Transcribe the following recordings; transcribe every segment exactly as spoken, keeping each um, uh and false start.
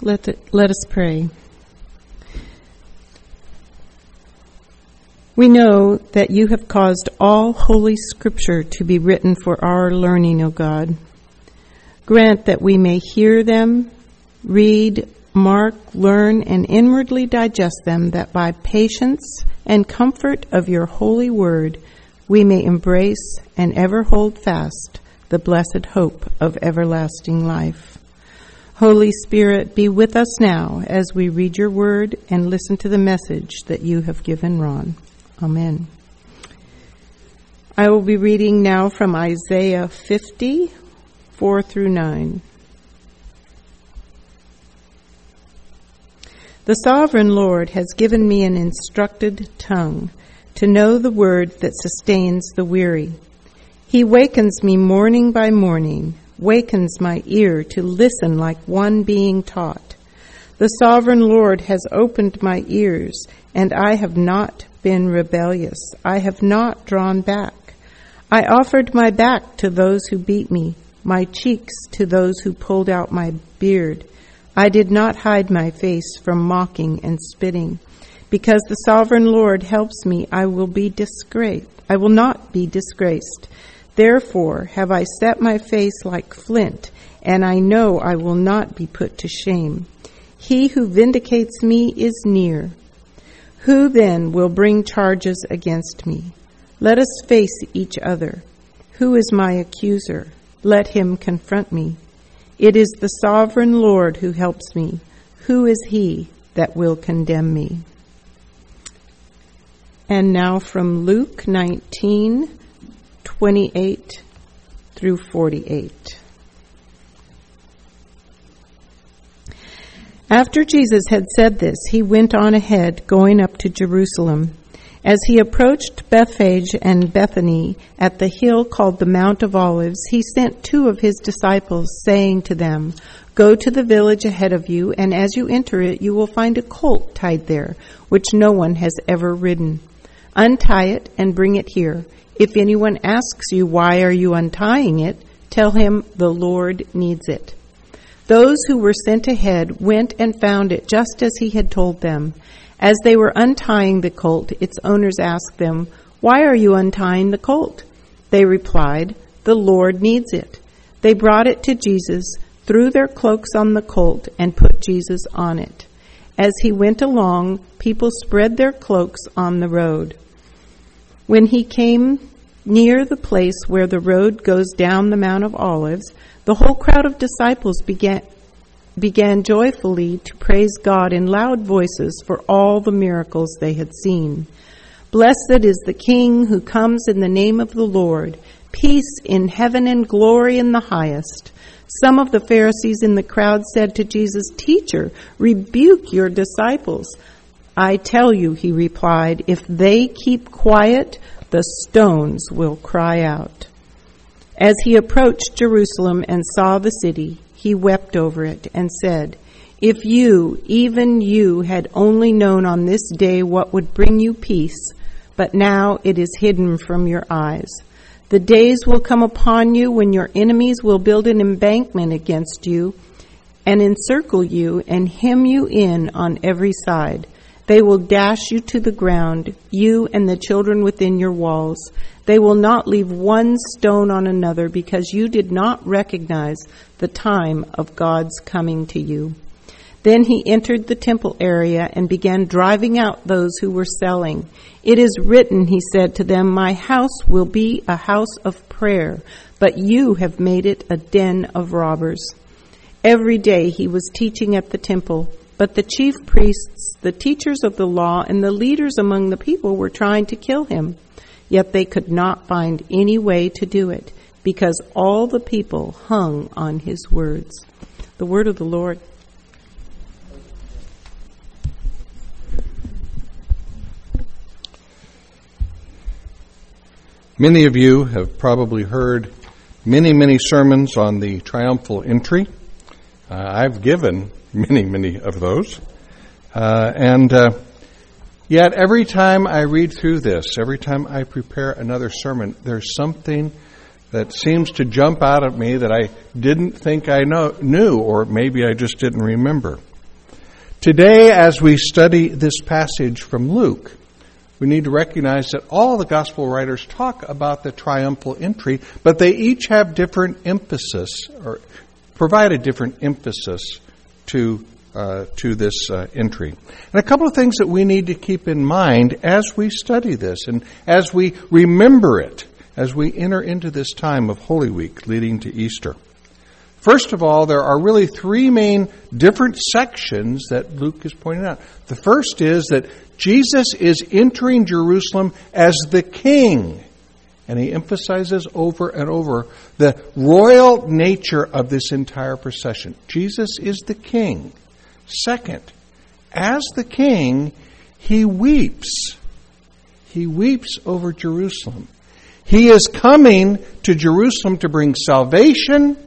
Let, the, let us pray. We know that you have caused all Holy Scripture to be written for our learning, O God. Grant that we may hear them, read, mark, learn, and inwardly digest them, that by patience and comfort of your holy word we may embrace and ever hold fast the blessed hope of everlasting life. Holy Spirit, be with us now as we read your word and listen to the message that you have given Ron. Amen. I will be reading now from Isaiah fifty, four through nine. The sovereign Lord has given me an instructed tongue to know the word that sustains the weary. He wakens me morning by morning, wakens my ear to listen like one being taught. The sovereign Lord has opened my ears, and I have not been rebellious. I have not drawn back. I offered my back to those who beat me, my cheeks to those who pulled out my beard. I did not hide my face from mocking and spitting. Because the sovereign Lord helps me, I will be disgraced. I will not be disgraced. Therefore have I set my face like flint, and I know I will not be put to shame. He who vindicates me is near. Who then will bring charges against me? Let us face each other. Who is my accuser? Let him confront me. It is the sovereign Lord who helps me. Who is he that will condemn me? And now from Luke nineteen, twenty-eight through forty-eight. After Jesus had said this, he went on ahead, going up to Jerusalem. As he approached Bethphage and Bethany at the hill called the Mount of Olives, he sent two of his disciples, saying to them, "Go to the village ahead of you, and as you enter it, you will find a colt tied there, which no one has ever ridden. Untie it and bring it here. If anyone asks you, 'Why are you untying it?' tell him, 'The Lord needs it.'" Those who were sent ahead went and found it just as he had told them. As they were untying the colt, its owners asked them, "Why are you untying the colt?" They replied, "The Lord needs it." They brought it to Jesus, threw their cloaks on the colt, and put Jesus on it. As he went along, people spread their cloaks on the road. When he came near the place where the road goes down the Mount of Olives, the whole crowd of disciples began began joyfully to praise God in loud voices for all the miracles they had seen. "Blessed is the King who comes in the name of the Lord. Peace in heaven and glory in the highest." Some of the Pharisees in the crowd said to Jesus, "Teacher, rebuke your disciples." "I tell you," he replied, "if they keep quiet, the stones will cry out." As he approached Jerusalem and saw the city, he wept over it and said, "If you, even you, had only known on this day what would bring you peace, but now it is hidden from your eyes. The days will come upon you when your enemies will build an embankment against you and encircle you and hem you in on every side. They will dash you to the ground, you and the children within your walls. They will not leave one stone on another, because you did not recognize the time of God's coming to you." Then he entered the temple area and began driving out those who were selling. "It is written," he said to them, "My house will be a house of prayer, but you have made it a den of robbers." Every day he was teaching at the temple, but the chief priests, the teachers of the law, and the leaders among the people were trying to kill him. Yet they could not find any way to do it, because all the people hung on his words. The word of the Lord. Many of you have probably heard many, many sermons on the triumphal entry. Uh, I've given many, many of those. Uh, and uh, yet every time I read through this, every time I prepare another sermon, there's something that seems to jump out at me that I didn't think I know, knew, or maybe I just didn't remember. Today, as we study this passage from Luke, we need to recognize that all the gospel writers talk about the triumphal entry, but they each have different emphasis, or provide a different emphasis to uh, to this uh, entry. And a couple of things that we need to keep in mind as we study this and as we remember it, as we enter into this time of Holy Week leading to Easter. First of all, there are really three main different sections that Luke is pointing out. The first is that Jesus is entering Jerusalem as the king. And he emphasizes over and over the royal nature of this entire procession. Jesus is the king. Second, as the king, he weeps. He weeps over Jerusalem. He is coming to Jerusalem to bring salvation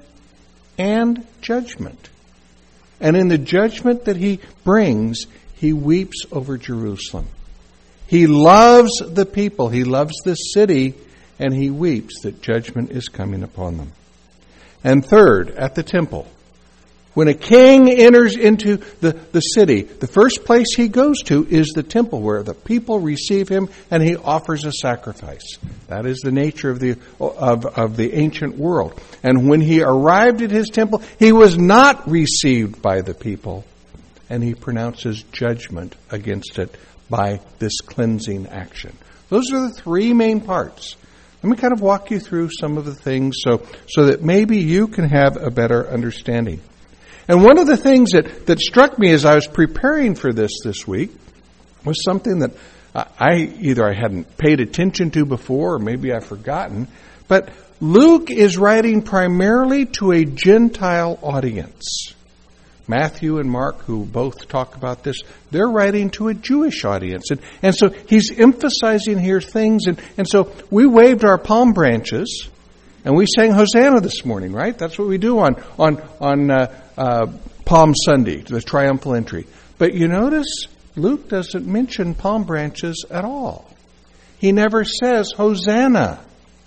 and judgment. And in the judgment that he brings, he weeps over Jerusalem. He loves the people. He loves this city, and he weeps that judgment is coming upon them. And third, at the temple, when a king enters into the, the city, the first place he goes to is the temple, where the people receive him and he offers a sacrifice. That is the nature of the of, of the ancient world. And when he arrived at his temple, he was not received by the people, and he pronounces judgment against it by this cleansing action. Those are the three main parts. Let me kind of walk you through some of the things so, so that maybe you can have a better understanding. And one of the things that, that struck me as I was preparing for this this week was something that I either I hadn't paid attention to before or maybe I've forgotten. But Luke is writing primarily to a Gentile audience. Matthew and Mark, who both talk about this, they're writing to a Jewish audience. And, and so he's emphasizing here things. And, and so we waved our palm branches and we sang Hosanna this morning, right? That's what we do on, on, on uh, uh, Palm Sunday, the triumphal entry. But you notice Luke doesn't mention palm branches at all. He never says Hosanna.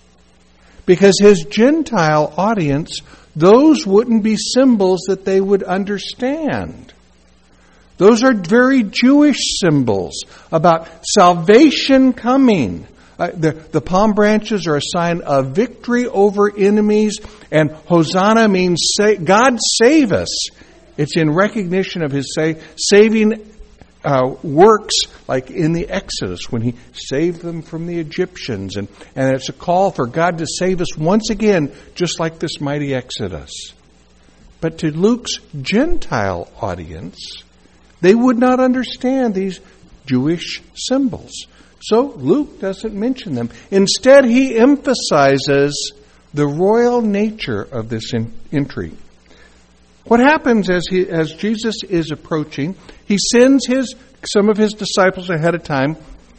Because his Gentile audience, those wouldn't be symbols that they would understand. Those are very Jewish symbols about salvation coming. Uh, the, the palm branches are a sign of victory over enemies, and Hosanna means say, God save us. It's in recognition of his say, saving uh, works, like in the Exodus when he saved them from the Egyptians. And, and it's a call for God to save us once again, just like this mighty Exodus. But to Luke's Gentile audience, they would not understand these Jewish symbols. So Luke doesn't mention them. Instead, he emphasizes the royal nature of this in, entry. What happens as he, as Jesus is approaching, he sends his some of his disciples ahead of time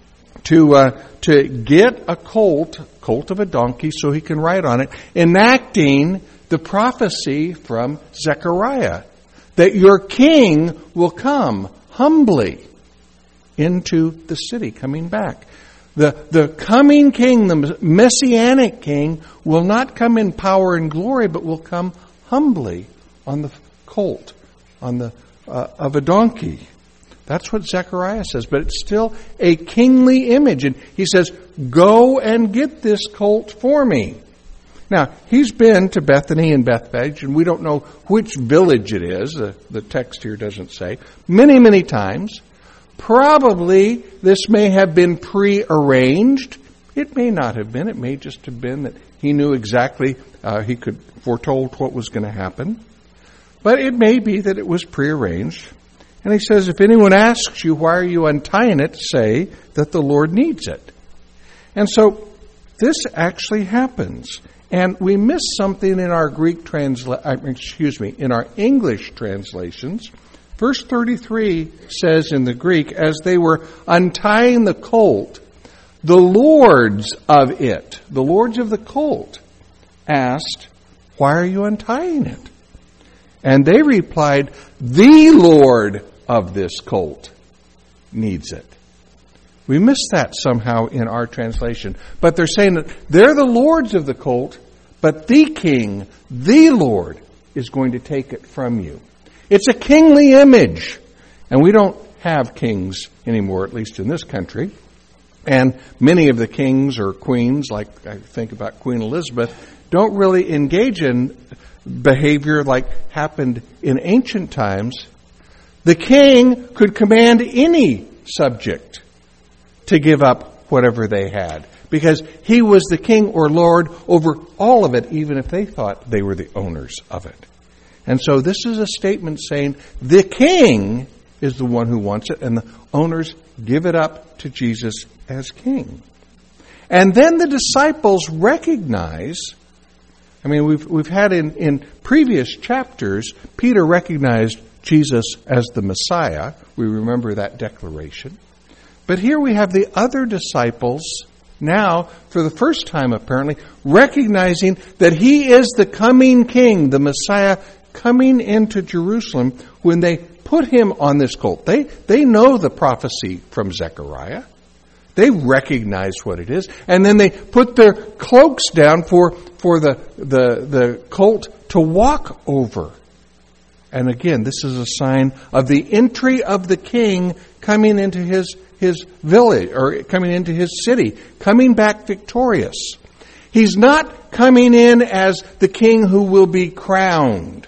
to uh, to get a colt, colt of a donkey, so he can ride on it, enacting the prophecy from Zechariah that your king will come humbly into the city, coming back. The, the coming king, the messianic king, will not come in power and glory, but will come humbly on the colt, on the uh, of a donkey. That's what Zechariah says, but it's still a kingly image. And he says, go and get this colt for me. Now, he's been to Bethany and Bethphage, and we don't know which village it is. The, the text here doesn't say. Many, many times. Probably this may have been pre-arranged. It may not have been. It may just have been that he knew exactly, uh, he could foretold what was going to happen. But it may be that it was prearranged. And he says, if anyone asks you, why are you untying it, say that the Lord needs it. And so this actually happens. And we miss something in our Greek transla- excuse me, in our English translations. Verse thirty-three says in the Greek, as they were untying the colt, the lords of it, the lords of the colt, asked, why are you untying it? And they replied, the Lord of this colt needs it. We missed that somehow in our translation. But they're saying that they're the lords of the colt, but the king, the Lord, is going to take it from you. It's a kingly image. And we don't have kings anymore, at least in this country. And many of the kings or queens, like I think about Queen Elizabeth, don't really engage in behavior like happened in ancient times. The king could command any subject to give up whatever they had, because he was the king or lord over all of it, even if they thought they were the owners of it. And so this is a statement saying the king is the one who wants it, and the owners give it up to Jesus as king. And then the disciples recognize, I mean, we've we've had in, in previous chapters, Peter recognized Jesus as the Messiah. We remember that declaration. But here we have the other disciples now, for the first time apparently, recognizing that he is the coming king, the Messiah coming into Jerusalem when they put him on this colt. They, they know the prophecy from Zechariah. They recognize what it is. And then they put their cloaks down for, for the, the, the colt to walk over. And again, this is a sign of the entry of the king coming into his, his village, or coming into his city, coming back victorious. He's not coming in as the king who will be crowned.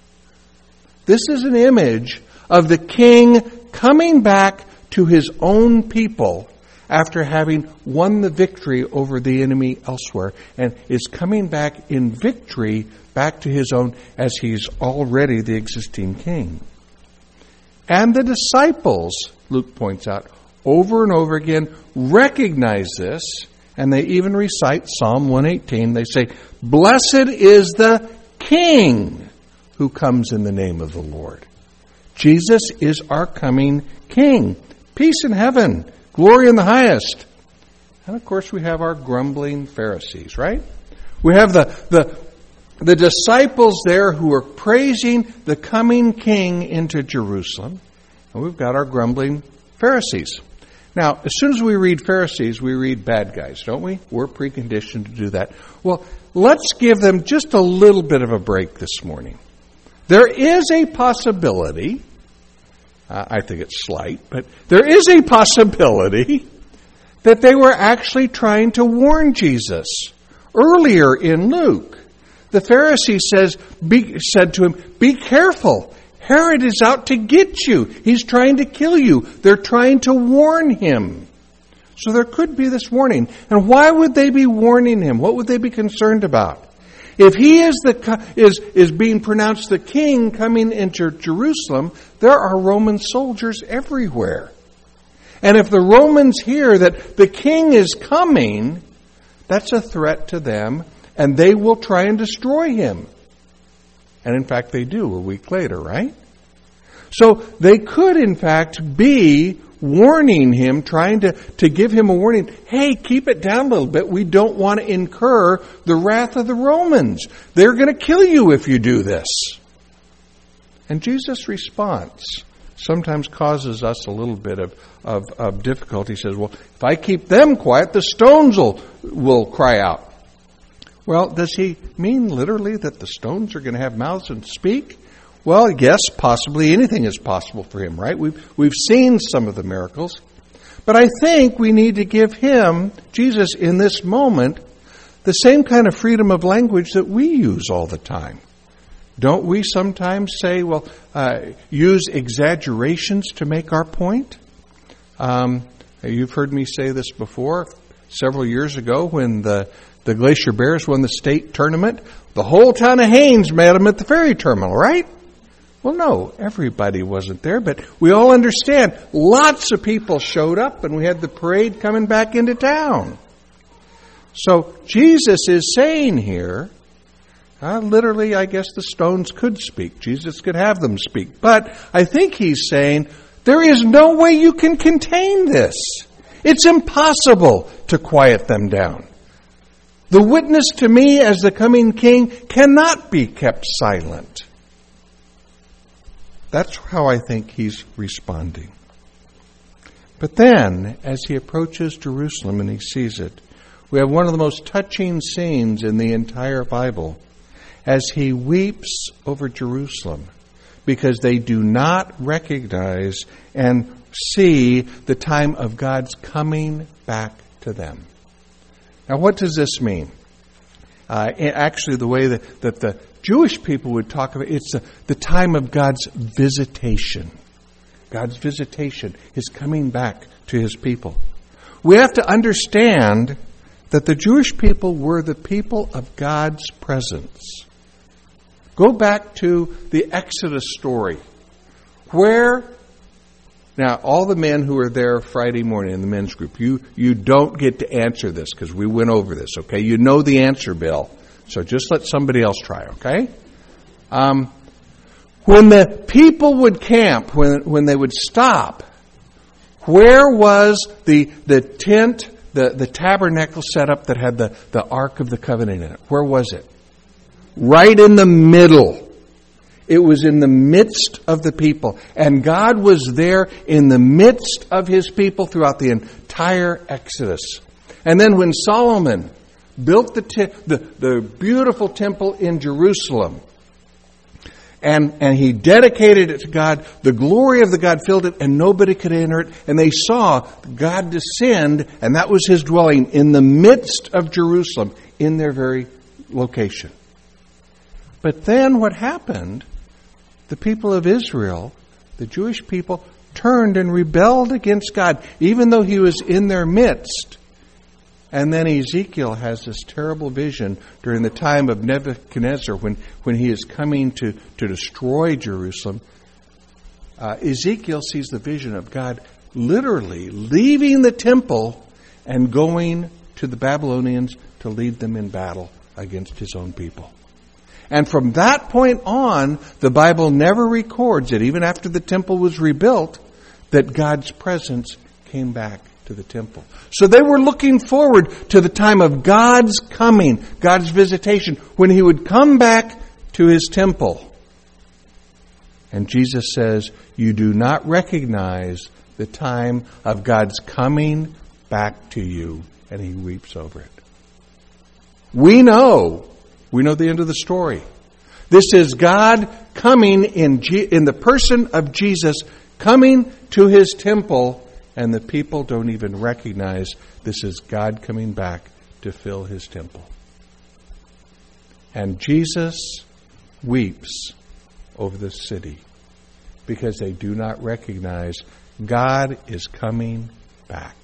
This is an image of the king coming back to his own people after having won the victory over the enemy elsewhere, and is coming back in victory back to his own as he's already the existing king. And the disciples, Luke points out, over and over again recognize this, and they even recite Psalm one eighteen. They say, "Blessed is the King who comes in the name of the Lord." Jesus is our coming king. Peace in heaven, glory in the highest. And of course we have our grumbling Pharisees, right? We have the, the, the disciples there who are praising the coming king into Jerusalem. And we've got our grumbling Pharisees. Now, as soon as we read Pharisees, we read bad guys, don't we? We're preconditioned to do that. Well, let's give them just a little bit of a break this morning. There is a possibility, uh, I think it's slight, but there is a possibility that they were actually trying to warn Jesus. Earlier in Luke, the Pharisee says, be, said to him, "Be careful. Herod is out to get you. He's trying to kill you." They're trying to warn him. So there could be this warning. And why would they be warning him? What would they be concerned about? If he is the is is being pronounced the king coming into Jerusalem, there are Roman soldiers everywhere. And if the Romans hear that the king is coming, that's a threat to them, and they will try and destroy him. And in fact, they do a week later, right? So they could, in fact, be warning him, trying to, to give him a warning. Hey, keep it down a little bit. We don't want to incur the wrath of the Romans. They're going to kill you if you do this. And Jesus' response sometimes causes us a little bit of, of, of difficulty. He says, well, if I keep them quiet, the stones will, will cry out. Well, does he mean literally that the stones are going to have mouths and speak? Well, yes, possibly anything is possible for him, right? We've, we've seen some of the miracles. But I think we need to give him, Jesus, in this moment, the same kind of freedom of language that we use all the time. Don't we sometimes say, well, uh, use exaggerations to make our point? Um, you've heard me say this before. Several years ago when the The Glacier Bears won the state tournament, the whole town of Haines met them at the ferry terminal, right? Well, no, everybody wasn't there, but we all understand lots of people showed up and we had the parade coming back into town. So Jesus is saying here, uh, literally, I guess the stones could speak. Jesus could have them speak. But I think he's saying there is no way you can contain this. It's impossible to quiet them down. The witness to me as the coming king cannot be kept silent. That's how I think he's responding. But then, as he approaches Jerusalem and he sees it, we have one of the most touching scenes in the entire Bible as he weeps over Jerusalem because they do not recognize and see the time of God's coming back to them. Now, what does this mean? Uh, actually, the way that, that the Jewish people would talk about it, it's the, the time of God's visitation. God's visitation is coming back to His people. We have to understand that the Jewish people were the people of God's presence. Go back to the Exodus story, where, now all the men who were there Friday morning in the men's group, you, you don't get to answer this because we went over this, okay? You know the answer, Bill. So just let somebody else try, okay? Um, when the people would camp, when when they would stop, where was the the tent, the, the tabernacle set up that had the, the Ark of the Covenant in it? Where was it? Right in the middle. It was in the midst of the people. And God was there in the midst of His people throughout the entire Exodus. And then when Solomon built the, te- the, the beautiful temple in Jerusalem, and, and he dedicated it to God, the glory of the God filled it, and nobody could enter it. And they saw God descend, and that was His dwelling in the midst of Jerusalem, in their very location. But then what happened? The people of Israel, the Jewish people, turned and rebelled against God, even though He was in their midst. And then Ezekiel has this terrible vision during the time of Nebuchadnezzar when, when he is coming to, to destroy Jerusalem. Uh, Ezekiel sees the vision of God literally leaving the temple and going to the Babylonians to lead them in battle against His own people. And from that point on, the Bible never records it, even after the temple was rebuilt, that God's presence came back to the temple. So they were looking forward to the time of God's coming, God's visitation, when He would come back to His temple. And Jesus says, you do not recognize the time of God's coming back to you. And He weeps over it. We know, we know the end of the story. This is God coming in, G- in the person of Jesus, coming to His temple. And the people don't even recognize this is God coming back to fill His temple. And Jesus weeps over the city because they do not recognize God is coming back.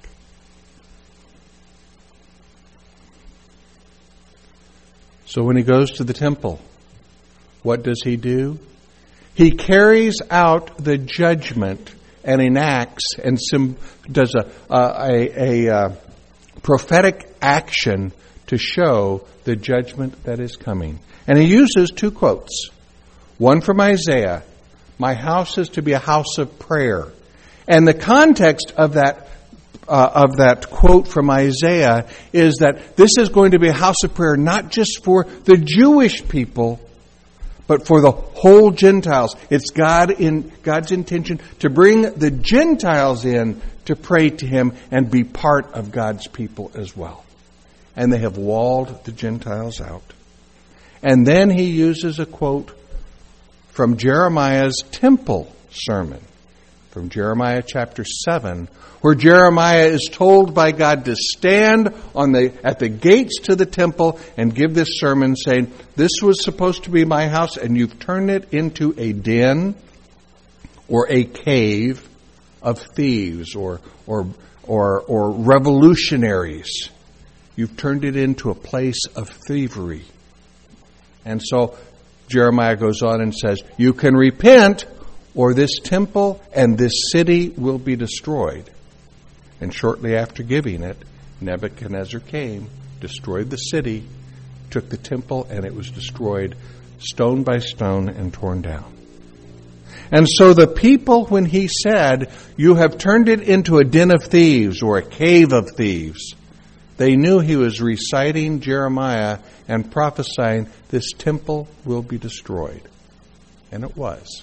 So when He goes to the temple, what does He do? He carries out the judgment and enacts and sim- does a, a, a, a prophetic action to show the judgment that is coming. And he uses two quotes. One from Isaiah, my house is to be a house of prayer. And the context of that uh, of that quote from Isaiah is that this is going to be a house of prayer not just for the Jewish people, but for the whole Gentiles. It's God in God's intention to bring the Gentiles in to pray to Him and be part of God's people as well. And they have walled the Gentiles out. And then he uses a quote from Jeremiah's temple sermon, from Jeremiah chapter seven, where Jeremiah is told by God to stand on the at the gates to the temple and give this sermon saying, this was supposed to be my house and you've turned it into a den or a cave of thieves or or or, or revolutionaries. You've turned it into a place of thievery. And so Jeremiah goes on and says, you can repent or this temple and this city will be destroyed. And shortly after giving it, Nebuchadnezzar came, destroyed the city, took the temple, and it was destroyed stone by stone and torn down. And so the people, when he said, you have turned it into a den of thieves or a cave of thieves, they knew he was reciting Jeremiah and prophesying, this temple will be destroyed. And it was.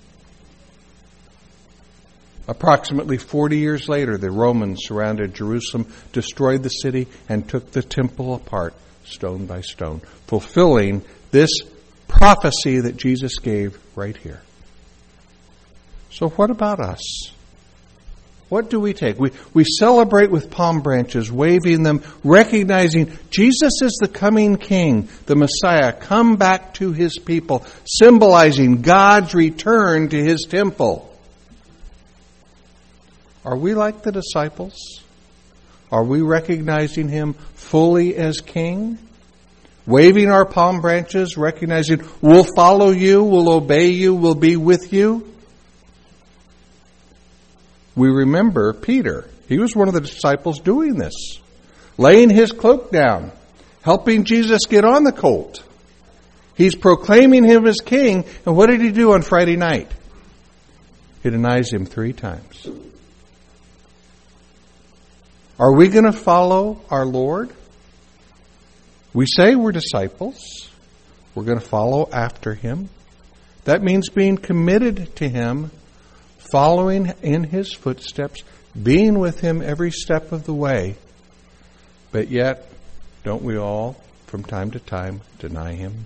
Approximately forty years later, the Romans surrounded Jerusalem, destroyed the city, and took the temple apart stone by stone, fulfilling this prophecy that Jesus gave right here. So what about us? What do we take? We, we celebrate with palm branches, waving them, recognizing Jesus is the coming King, the Messiah, come back to His people, symbolizing God's return to His temple. Are we like the disciples? Are we recognizing Him fully as King? Waving our palm branches, recognizing we'll follow you, we'll obey you, we'll be with you? We remember Peter. He was one of the disciples doing this. Laying his cloak down. Helping Jesus get on the colt. He's proclaiming Him as King. And what did he do on Friday night? He denies Him three times. Are we going to follow our Lord? We say we're disciples. We're going to follow after Him. That means being committed to Him, following in His footsteps, being with Him every step of the way. But yet, don't we all, from time to time, deny Him?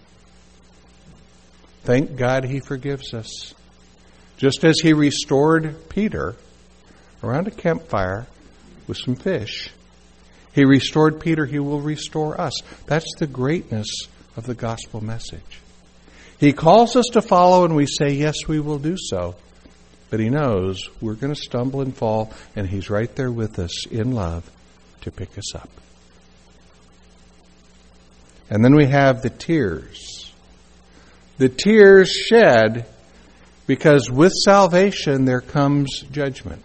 Thank God He forgives us. Just as He restored Peter around a campfire with some fish, He restored Peter, He will restore us. That's the greatness of the gospel message. He calls us to follow, and we say, yes, we will do so. But He knows we're going to stumble and fall, and He's right there with us in love to pick us up. And then we have the tears. The tears shed because with salvation there comes judgment.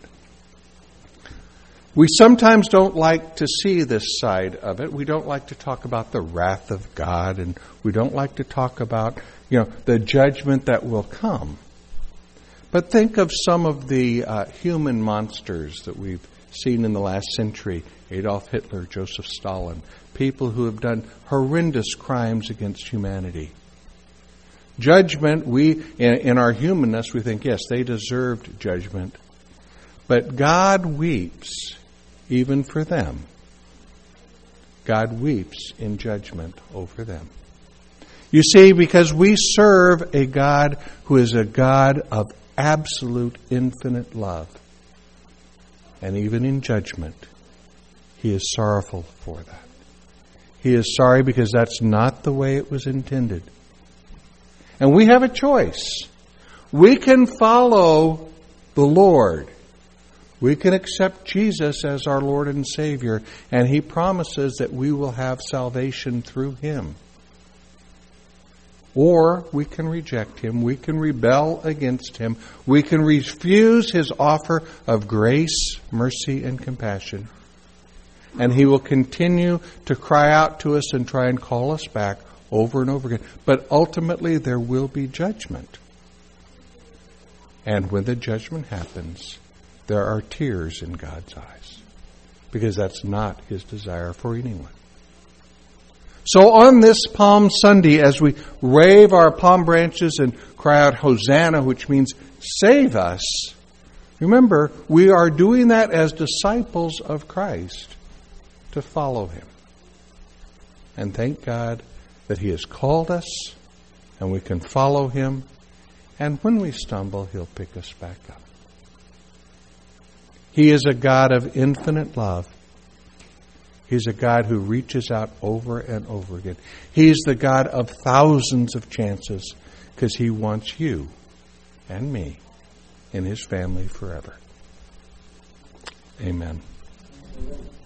We sometimes don't like to see this side of it. We don't like to talk about the wrath of God, and we don't like to talk about, you know, the judgment that will come. But think of some of the uh, human monsters that we've seen in the last century. Adolf Hitler, Joseph Stalin. People who have done horrendous crimes against humanity. Judgment, we, in, in our humanness, we think, yes, they deserved judgment. But God weeps even for them. God weeps in judgment over them. You see, because we serve a God who is a God of absolute infinite love. And even in judgment, He is sorrowful for that. He is sorry because that's not the way it was intended. And we have a choice. We can follow the Lord. We can accept Jesus as our Lord and Savior, and He promises that we will have salvation through Him. Or we can reject Him. We can rebel against Him. We can refuse His offer of grace, mercy, and compassion. And He will continue to cry out to us and try and call us back over and over again. But ultimately there will be judgment. And when the judgment happens, there are tears in God's eyes. Because that's not His desire for anyone. So on this Palm Sunday, as we wave our palm branches and cry out, Hosanna, which means save us, remember, we are doing that as disciples of Christ to follow Him. And thank God that He has called us and we can follow Him. And when we stumble, He'll pick us back up. He is a God of infinite love. He's a God who reaches out over and over again. He's the God of thousands of chances because He wants you and me in His family forever. Amen.